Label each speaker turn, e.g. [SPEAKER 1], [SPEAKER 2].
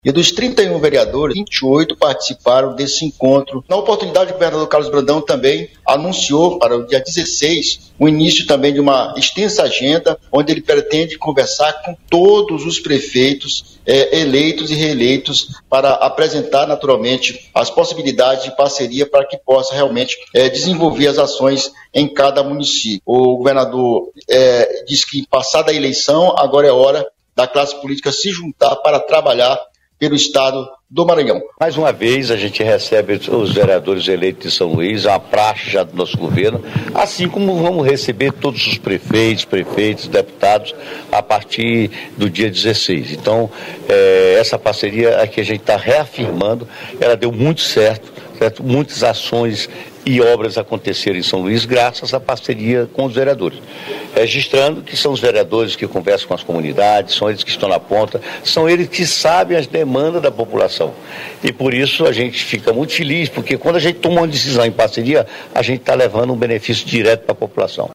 [SPEAKER 1] E dos 31 vereadores, 28 participaram desse encontro. Na oportunidade, o governador Carlos Brandão também anunciou para o dia 16 o início também de uma extensa agenda, onde ele pretende conversar com todos os prefeitos eleitos e reeleitos para apresentar naturalmente as possibilidades de parceria para que possa realmente desenvolver as ações em cada município. O governador diz que, passada a eleição, agora é hora da classe política se juntar para trabalhar pelo estado do Maranhão.
[SPEAKER 2] Mais uma vez a gente recebe os vereadores eleitos de São Luís, a praxe já do nosso governo, assim como vamos receber todos os prefeitos, deputados, a partir do dia 16. Então, essa parceria aqui a gente está reafirmando, ela deu muito certo, muitas ações e obras aconteceram em São Luís graças à parceria com os vereadores. Registrando que são os vereadores que conversam com as comunidades, são eles que estão na ponta, são eles que sabem as demandas da população. E por isso a gente fica muito feliz, porque quando a gente toma uma decisão em parceria, a gente está levando um benefício direto para a população.